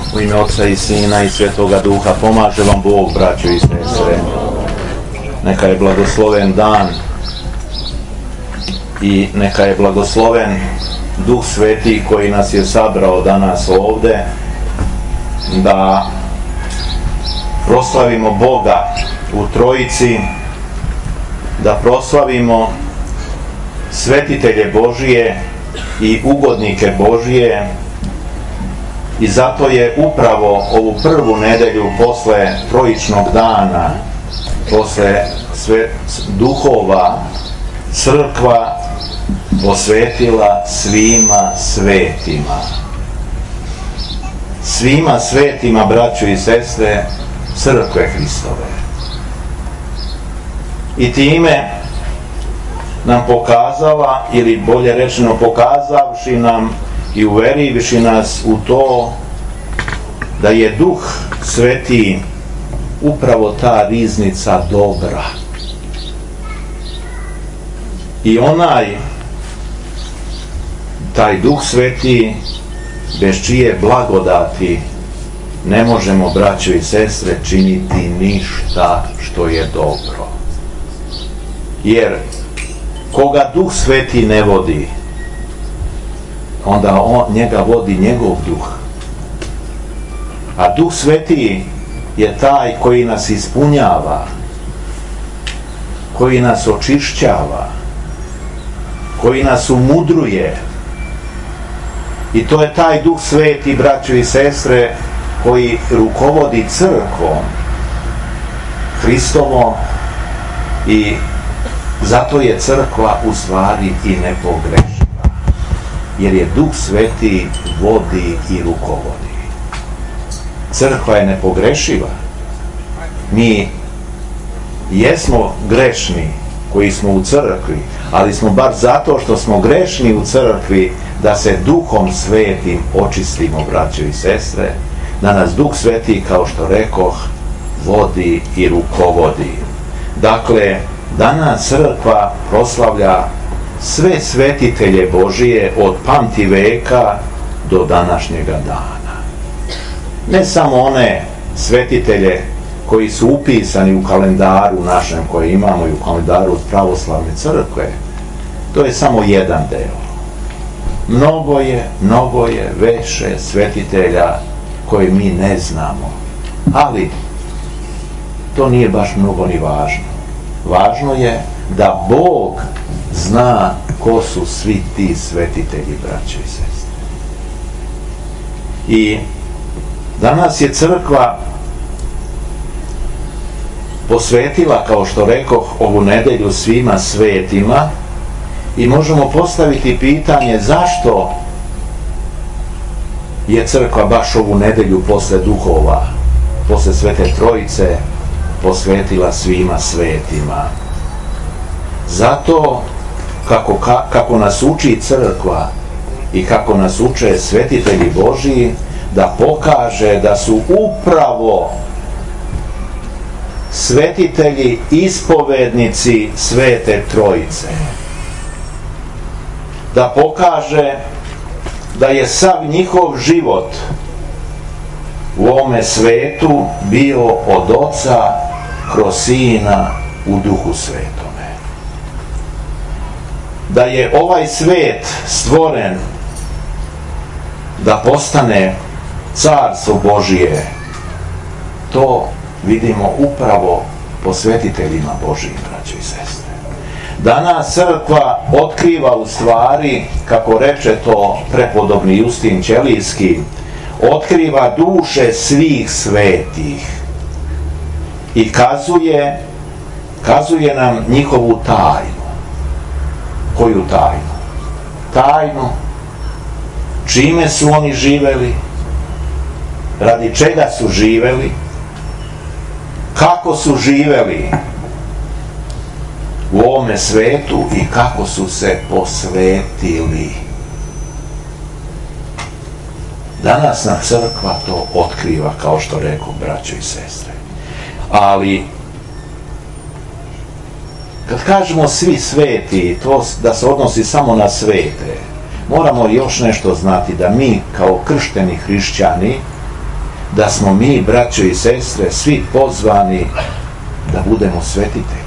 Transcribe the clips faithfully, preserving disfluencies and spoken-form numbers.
U ime Oca i Sina i Svetoga Duha pomaže vam Bog, braćo i sestre. Neka je blagosloven dan i neka je blagosloven Duh Sveti koji nas je sabrao danas ovde da proslavimo Boga u Trojici, da proslavimo svetitelje Božije i ugodnike Božije. I zato je upravo ovu prvu nedelju posle Trojičnog dana, posle sve duhova, crkva posvetila svima svetima. Svima svetima, braćo i sestre, crkve Hristove. I time nam pokazala, ili bolje rečeno pokazavši nam i uverivši nas u to da je Duh Sveti upravo ta riznica dobra. I onaj, taj Duh Sveti, bez čije blagodati ne možemo, braćo i sestre, činiti ništa što je dobro. Jer koga Duh Sveti ne vodi, onda on, njega vodi njegov duh. A Duh Sveti je taj koji nas ispunjava, koji nas očišćava, koji nas umudruje. I to je taj Duh Sveti, braćo i sestre, koji rukovodi crkvom Hristovom, i zato je crkva u stvari i nepogrešiva. Jer je Duh Sveti vodi i rukovodi. Crkva je nepogrešiva. Mi jesmo grešni koji smo u crkvi, ali smo bar zato što smo grešni u crkvi da se Duhom Svetim očistimo, braćo i sestre, da nas Duh Sveti, kao što rekoh, vodi i rukovodi. Dakle, danas crkva proslavlja sve svetitelje Božije od pamtiveka do današnjega dana. Ne samo one svetitelje koji su upisani u kalendaru našem, koje imamo i u kalendaru od pravoslavne crkve, to je samo jedan deo. Mnogo je, mnogo je veše svetitelja koje mi ne znamo, ali to nije baš mnogo ni važno. Važno je da Bog zna ko su svi ti svetitelji, braćo i sestre. I danas je crkva posvetila, kao što rekoh, ovu nedelju svima svetima, i možemo postaviti pitanje zašto je crkva baš ovu nedelju posle duhova, posle Svete Trojice, posvetila svima svetima. Zato kako, kako nas uči crkva i kako nas uče svetitelji Božiji, da pokaže da su upravo svetitelji ispovednici Svete Trojice. Da pokaže da je sav njihov život u ovome svetu bio od Oca kroz Sina u Duhu Svetome. Da je ovaj svet stvoren da postane carstvo Božije, to vidimo upravo po svetiteljima Božijim, braćo i sestre. Danas crkva otkriva u stvari, kako reče to prepodobni Justin Ćelijski, otkriva duše svih svetih i kazuje, kazuje nam njihovu tajnu. Koju tajnu? Tajnu čime su oni živeli, radi čega su živeli, kako su živeli u ovome svetu i kako su se posvetili. Danas nam crkva to otkriva, kao što rekao, braćo i sestre. Ali kad kažemo svi sveti, to da se odnosi samo na svete, moramo još nešto znati, da mi kao kršteni hrišćani da smo mi, braćo i sestre, svi pozvani da budemo svetitelji.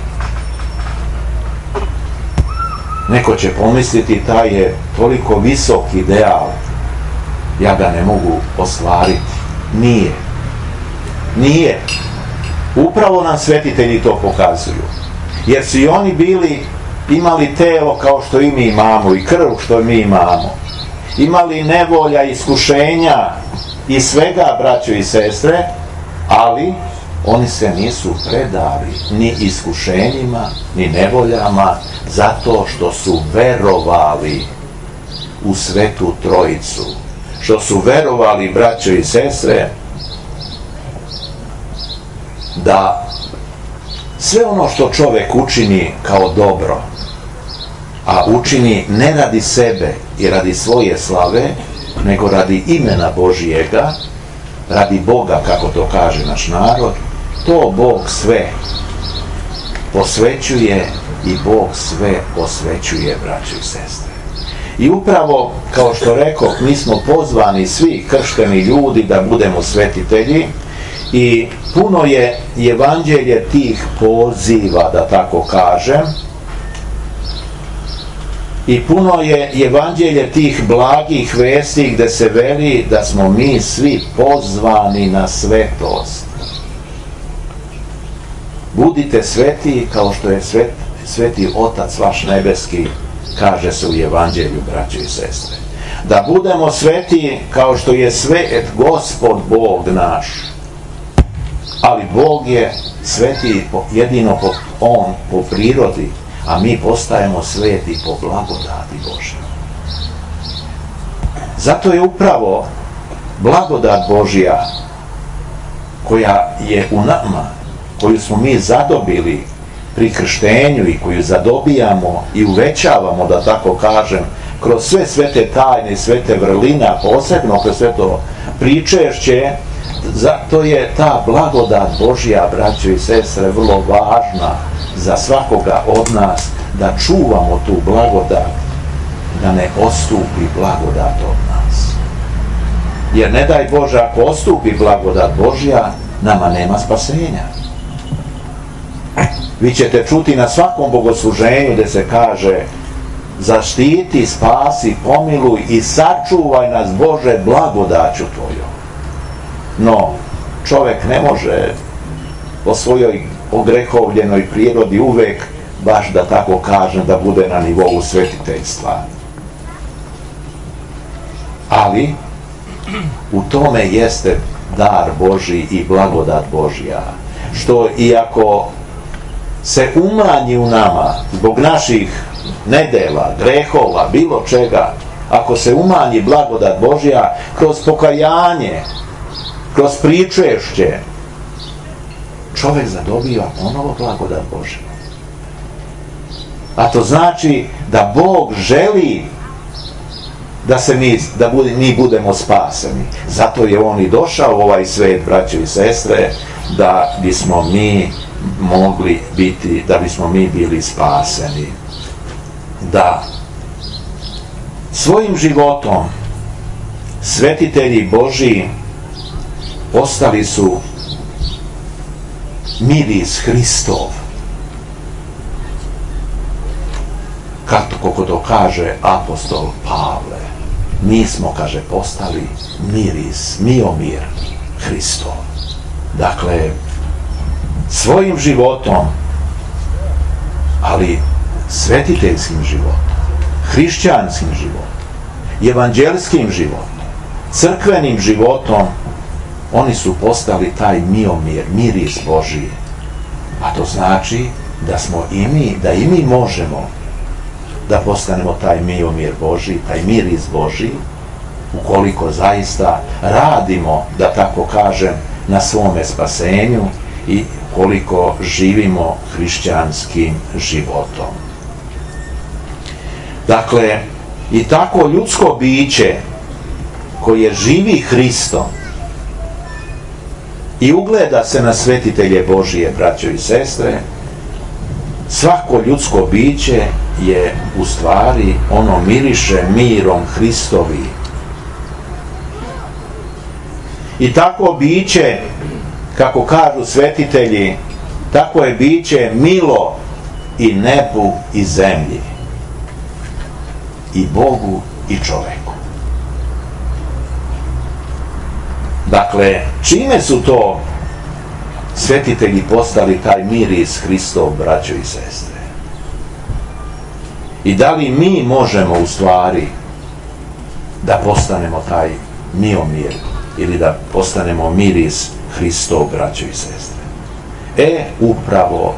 Neko će pomisliti, taj je toliko visok ideal, ja ga ne mogu ostvariti. Nije. Nije. Upravo nam svetitelji to pokazuju. Jer su i oni bili, imali telo kao što i mi imamo, i krv što mi imamo. Imali nevolja, iskušenja i svega, braćo i sestre, ali oni se nisu predali ni iskušenjima, ni nevoljama, zato što su verovali u Svetu Trojicu. Što su verovali, braćo i sestre, da sve ono što čovjek učini kao dobro, a učini ne radi sebe i radi svoje slave, nego radi imena Božijega, radi Boga, kako to kaže naš narod, to Bog sve posvećuje i Bog sve osvećuje, braćo i sestre. I upravo, kao što rekao, mi smo pozvani svi kršteni ljudi da budemo svetitelji i puno je evanđelje tih poziva, da tako kažem, i puno je evanđelje tih blagih vesti gde se veli da smo mi svi pozvani na svetost. Budite sveti kao što je svet, sveti Otac vaš nebeski, kaže se u evanđelju, braćo i sestre. Da budemo sveti kao što je svet Gospod Bog naš. Ali Bog je sveti jedino po, on po prirodi, a mi postajemo sveti po blagodati Božje. Zato je upravo blagodat Božja koja je u nama, koju smo mi zadobili pri krštenju i koju zadobijamo i uvećavamo, da tako kažem, kroz sve svete tajne i svete vrlina, posebno kroz sve to pričešće, zato je ta blagodat Božja, braćo i sestre, vrlo važna za svakoga od nas, da čuvamo tu blagodat, da ne odstupi blagodat od nas. Jer ne daj Bože, ako odstupi blagodat Božja, nama nema spasenja. Vi ćete čuti na svakom bogosluženju gde se kaže: zaštiti, spasi, pomiluj i sačuvaj nas, Bože, blagodaću Tvojom. No, čovjek ne može po svojoj ogrehovljenoj prirodi uvek, baš da tako kažem, da bude na nivou svetiteljstva. Ali u tome jeste dar Božji i blagodat Božja, što iako se umanji u nama zbog naših nedela, grehova, bilo čega, ako se umanji blagodat Božja kroz pokajanje, kroz pričešće, čovjek zadobija ponovo blagodat Božja. A to znači da Bog želi da se mi, da bude, mi budemo spaseni. Zato je On i došao u ovaj svet, braćo i sestre, da bismo mi mogli biti, da bismo mi bili spaseni. Da svojim životom svetitelji Božji ostali su miris Hristov. Kako to kaže apostol Pavle, mi smo, kaže, postali miris, miomir Hristov. Dakle, svojim životom, ali svetiteljskim životom, hrišćanskim životom, evanđelskim životom, crkvenim životom, oni su postali taj miomir, miris Božiji. A to znači da smo i mi, da i mi možemo da postanemo taj miomir Božji, taj miris Božji, ukoliko zaista radimo, da tako kažem, na svome spasenju i koliko živimo hrišćanskim životom. Dakle, i tako ljudsko biće koje živi Hristom i ugleda se na svetitelje Božije, braćo i sestre, svako ljudsko biće je u stvari, ono miriše mirom Hristovi. I tako biće, kako kažu svetitelji, tako je biće milo i nebu i zemlji, i Bogu i čoveku. Dakle, čime su to svetitelji postali taj miris Hristov, braćo i sestre? I da li mi možemo u stvari da postanemo taj miomir ili da postanemo miris Hristov, braćo i sestre? E, upravo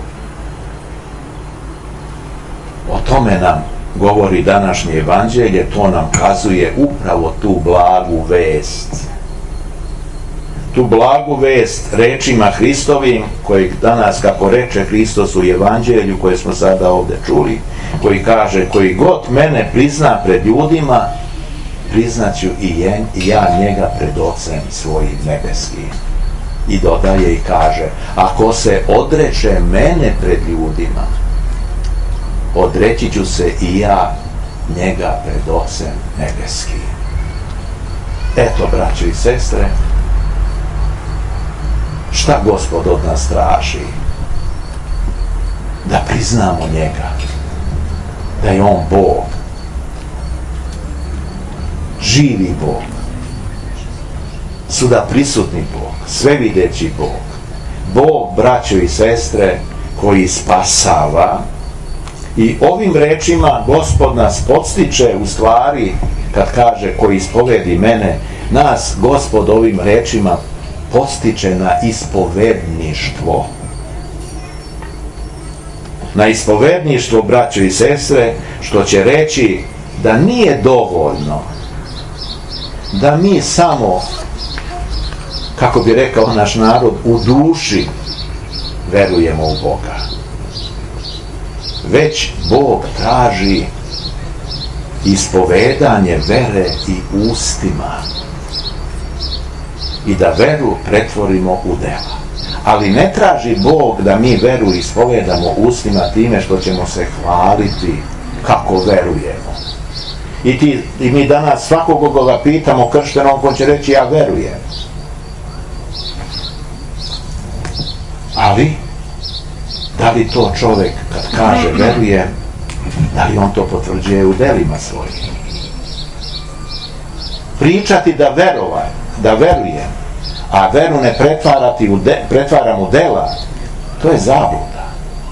o tome nam govori današnje evanđelje, to nam kazuje upravo tu blagu vest. Tu blagu vest rečima Hristovim, kojeg danas, kako reče Hristos u evanđelju koje smo sada ovdje čuli, koji kaže: koji god mene prizna pred ljudima, priznaću i ja njega pred Ocem svojim nebeskim. I dodaje i kaže: ako se odreče mene pred ljudima, odreći ću se i ja njega pred Ocem nebeskim. Eto, braćo i sestre, šta Gospod od nas traži? Da priznamo njega, da je on Bog, živi Bog, svuda prisutni Bog, svevideći Bog, Bog, braćo i sestre, koji spasava. I ovim rečima Gospod nas podstiče, u stvari, kad kaže: koji ispovedi mene, nas Gospod ovim rečima podstiče na ispovedništvo. Na ispovedništvo, braćo i sestre, što će reći da nije dovoljno da mi samo, kako bi rekao naš narod, u duši verujemo u Boga. Već Bog traži ispovedanje vere i ustima. I da veru pretvorimo u dela. Ali ne traži Bog da mi veru ispovedamo ustima time što ćemo se hvaliti kako verujemo. I, ti, i mi danas svakog koga pitamo krštenom, on će reći: ja verujem. Ali da li to čovjek kad kaže verujem, da li on to potvrđuje u delima svojim? Pričati da verovaj, da verujem, a veru ne pretvarati u de, pretvaram u dela, to je zabluda.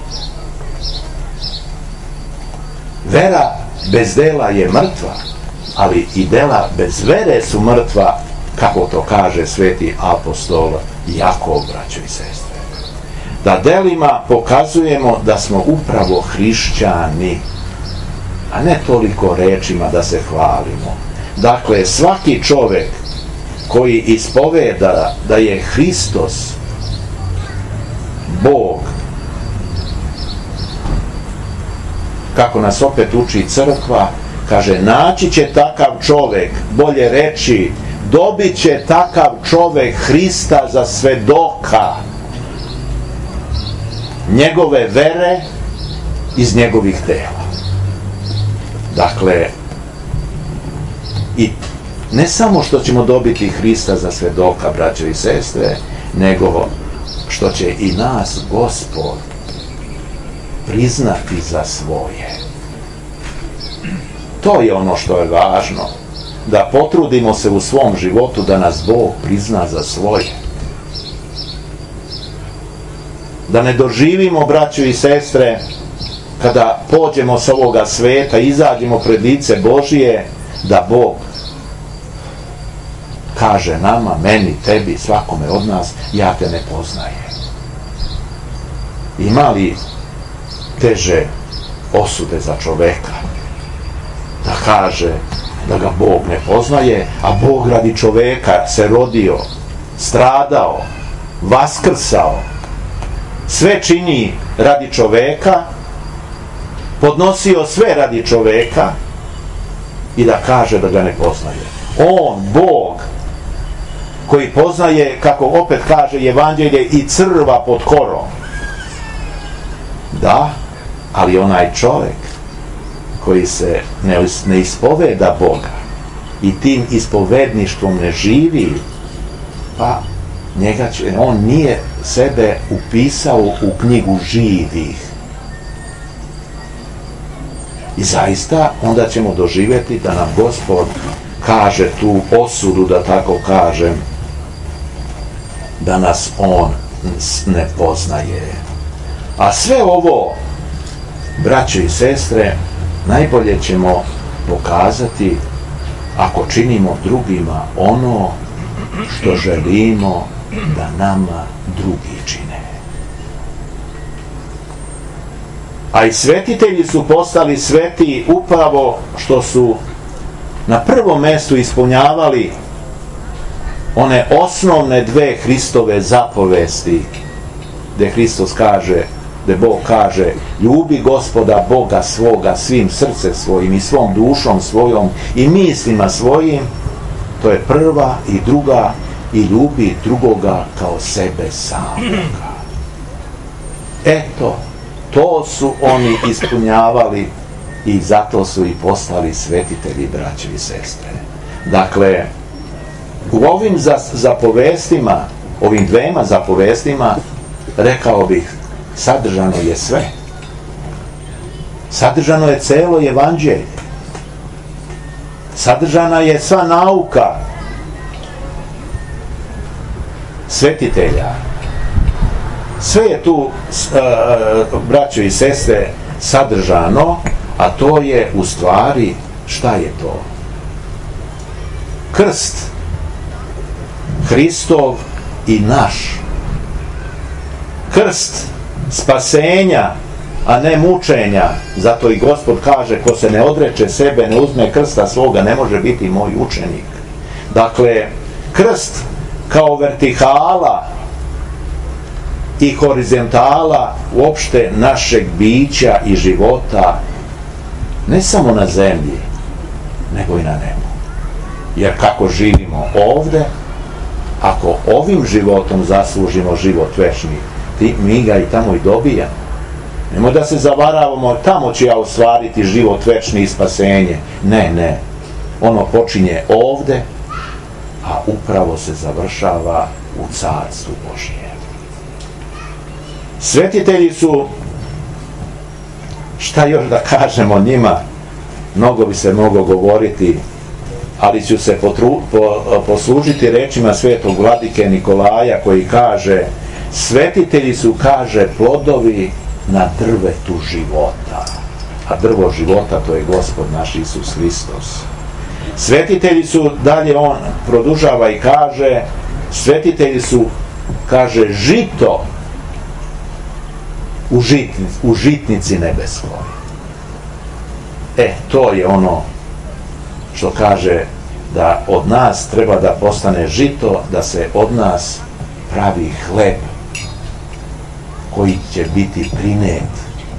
Vera bez dela je mrtva, ali i dela bez vere su mrtva, kako to kaže sveti apostol Jakov, braćo i sestre. Da delima pokazujemo da smo upravo hrišćani, a ne toliko rečima da se hvalimo. Dakle, svaki čovjek koji ispoveda da je Hristos Bog, kako nas opet uči crkva, kaže: naći će takav čovjek, bolje reći, dobit će takav čovjek Hrista za svedoka njegove vere iz njegovih dela. Dakle, i ne samo što ćemo dobiti Hrista za svedoka, braćo i sestre, nego što će i nas Gospod priznati za svoje. To je ono što je važno, da potrudimo se u svom životu da nas Bog prizna za svoje. Da ne doživimo, braćo i sestre, kada pođemo s ovoga sveta, izađemo pred lice Božije, da Bog kaže nama, meni, tebi, svakome od nas: ja te ne poznajem. Ima li teže osude za čoveka da kaže da ga Bog ne poznaje, a Bog radi čoveka se rodio, stradao, vaskrsao, sve čini radi čoveka, podnosio sve radi čoveka, i da kaže da ga ne poznaje? On, Bog, koji poznaje, kako opet kaže evanđelje, i crva pod korom. Da, ali onaj čovjek koji se ne, ne ispoveda Boga i tim ispovedništvom ne živi, pa njega će, on nije sebe upisao u knjigu živih. I zaista onda ćemo doživjeti da nam Gospod kaže tu osudu, da tako kažem, da nas on ne poznaje. A sve ovo, braćo i sestre, najbolje ćemo pokazati ako činimo drugima ono što želimo da nama drugi čine. A i svetitelji su postali sveti upravo što su na prvom mjestu ispunjavali one osnovne dve Hristove zapovesti, gdje Hristos kaže, gdje Bog kaže, ljubi Gospoda Boga svoga svim srcem svojim i svom dušom svojom i mislima svojim. To je prva i druga, i ljubi drugoga kao sebe samoga. Eto, to su oni ispunjavali i zato su i postali svetitelji, braće i sestre. Dakle, u ovim zapovestima, ovim dvema zapovestima, rekao bih, sadržano je sve. Sadržano je celo evanđelje. Sadržana je sva nauka svetitelja. Sve je tu, braćo i sestre, sadržano, a to je u stvari, šta je to? Krst Hristov i naš. Krst spasenja, a ne mučenja. Zato i Gospod kaže, ko se ne odreče sebe, ne uzme krsta svoga, ne može biti moj učenik. Dakle, krst kao vertikala i horizontala uopšte našeg bića i života, ne samo na zemlji, nego i na nebu. Jer kako živimo ovde, ako ovim životom zaslužimo život večni, mi ga i tamo i dobijamo. Nemoj da se zavaravamo, tamo ću ja ostvariti život večni i spasenje. Ne, ne. Ono počinje ovde, a upravo se završava u carstvu Božje. Svetitelji su, šta još da kažemo njima, mnogo bi se moglo govoriti, ali ću se potru, po, poslužiti rečima svetog vladike Nikolaja koji kaže, svetitelji su, kaže, plodovi na drvetu života. A drvo života to je Gospod naš Isus Hristos. Svetitelji su, dalje on produžava i kaže, svetitelji su, kaže, žito u, žitni, u žitnici nebeskoj. E, to je ono što kaže da od nas treba da postane žito, da se od nas pravi hleb koji će biti prinet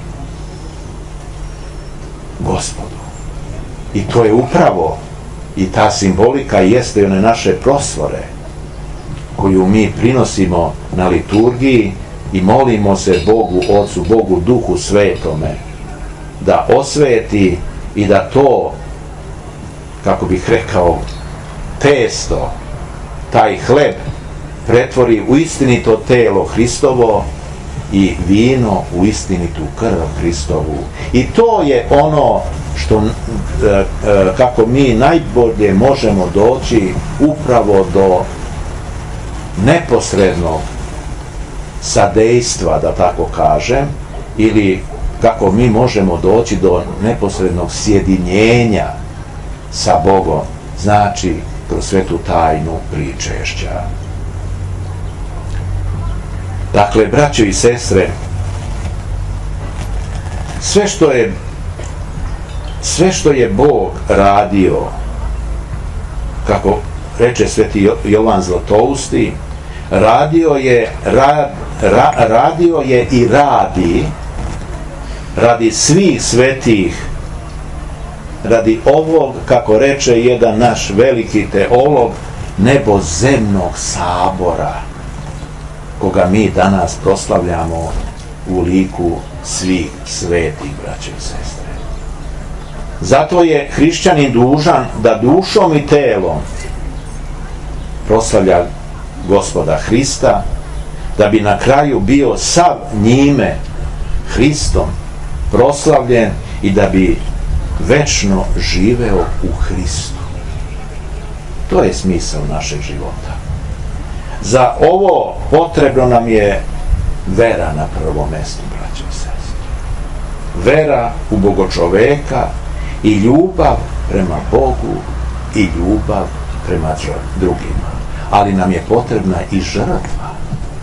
Gospodu. I to je upravo i ta simbolika jeste one naše prosvore koju mi prinosimo na liturgiji i molimo se Bogu Ocu, Bogu Duhu Svetome da osveti i da to, kako bih rekao, testo, taj hleb pretvori u istinito telo Hristovo i vino u istinitu krv Hristovu. I to je ono što, kako mi najbolje možemo doći upravo do neposrednog sadejstva, da tako kažem, ili kako mi možemo doći do neposrednog sjedinjenja sa Bogom, znači kroz svetu tajnu pričešća. Dakle, braćo i sestre, sve što je sve što je Bog radio, kako reče sveti Jovan Zlatousti, radio je rad, ra, radio je i radi radi svih svetih, radi ovog, kako reče jedan naš veliki teolog, nebozemnog sabora koga mi danas proslavljamo u liku svih svetih, braće i sestre. Zato je hrišćanin dužan da dušom i telom proslavlja Gospoda Hrista, da bi na kraju bio sav njime, Hristom, proslavljen i da bi večno živeo u Hristu. To je smisao našeg života. Za ovo potrebno nam je vera na prvom mjestu, braćo i sestre. Vera u Bogočoveka i ljubav prema Bogu i ljubav prema drugima. Ali nam je potrebna i žrtva.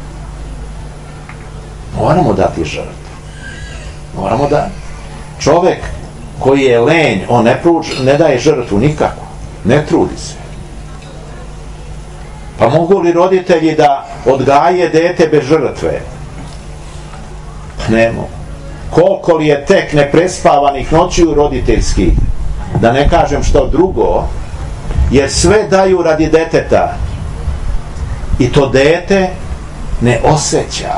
Moramo dati žrtvu. Moramo da čovjek koji je lenj, on ne, pruč, ne daje žrtvu nikako. Ne trudi se. Pa mogu li roditelji da odgaje dete bez žrtve? Ne mogu. Koliko li je tek neprespavanih noćiju roditeljskih, da ne kažem što drugo, jer sve daju radi deteta i to dete ne osjeća.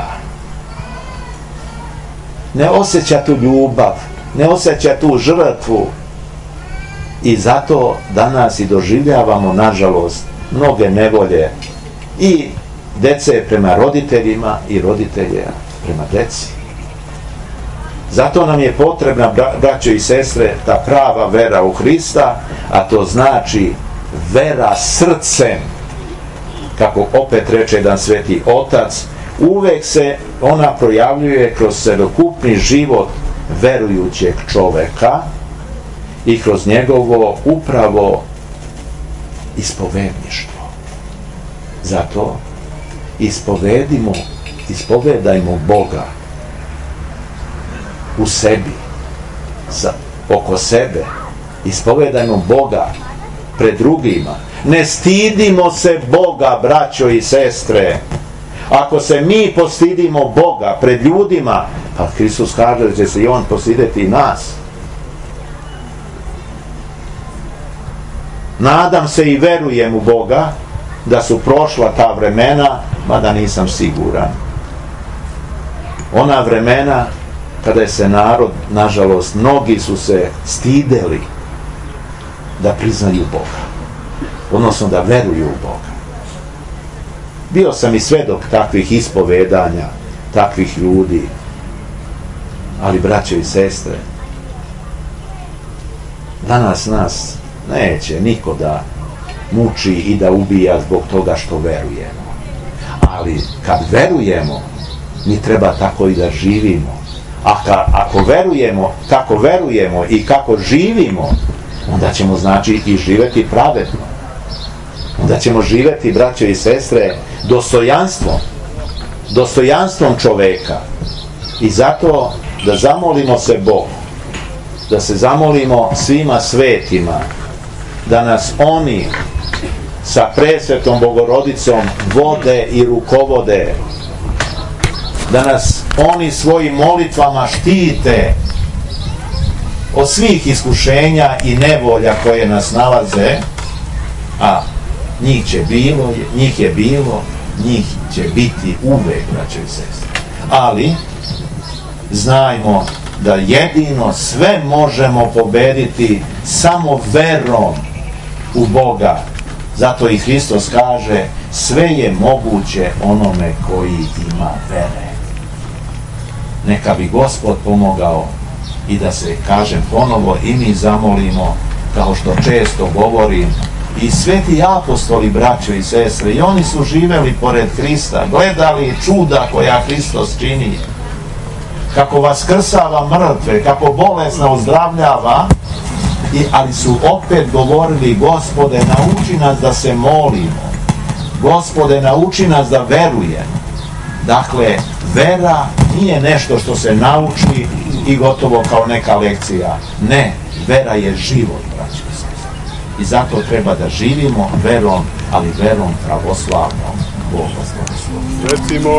Ne osjeća tu ljubav, ne osjeća tu žrtvu i zato danas i doživljavamo, nažalost, mnoge nevolje i dece prema roditeljima i roditelja prema deci. Zato nam je potrebna, braćo i sestre, ta prava vera u Hrista, a to znači vera srcem, kako opet reče jedan sveti otac, uvek se ona projavljuje kroz celokupni život verujućeg čoveka i kroz njegovo upravo ispovedništvo. Zato ispovedimo, ispovedajmo Boga u sebi, za, oko sebe. Ispovedajmo Boga pred drugima. Ne stidimo se Boga, braćo i sestre. Ako se mi postidimo Boga pred ljudima, pa Hristos kaže da će se i On postideti i nas. Nadam se i verujem u Boga da su prošla ta vremena, mada nisam siguran. Ona vremena kada je se narod, nažalost, mnogi su se stideli da priznaju Boga, odnosno da veruju u Boga. Bio sam i svedok takvih ispovedanja, takvih ljudi, ali braćo i sestre, danas nas neće niko da muči i da ubija zbog toga što verujemo. Ali kad verujemo, mi treba tako i da živimo. A ka, ako verujemo, kako verujemo i kako živimo, onda ćemo znači i živjeti pravedno. Onda ćemo živjeti, braćo i sestre, dostojanstvom, dostojanstvom čoveka. I zato da zamolimo se Bogu, da se zamolimo svima svetima, da nas oni sa presvetom Bogorodicom vode i rukovode, da nas oni svojim molitvama štite od svih iskušenja i nevolja koje nas nalaze, a njih će bilo, njih je bilo, njih će biti uvek, braćo i sestre. Ali znajmo da jedino sve možemo pobediti samo verom u Boga. Zato i Hristos kaže, sve je moguće onome koji ima vere. Neka bi Gospod pomogao i da se, kažem ponovo, i mi zamolimo, kao što često govorim, i sveti apostoli, braćo i sestre, i oni su živeli pored Hrista, gledali čuda koja Hristos čini, kako vaskrsava mrtve, kako bolesna ozdravljava, i, ali su opet govorili, Gospode, nauči nas da se molimo, Gospode, nauči nas da verujemo. Dakle, vera nije nešto što se nauči i gotovo kao neka lekcija. Ne, vera je život, braćo i sestre. I zato treba da živimo verom, ali verom pravoslavnom. Bog vas blagoslovi.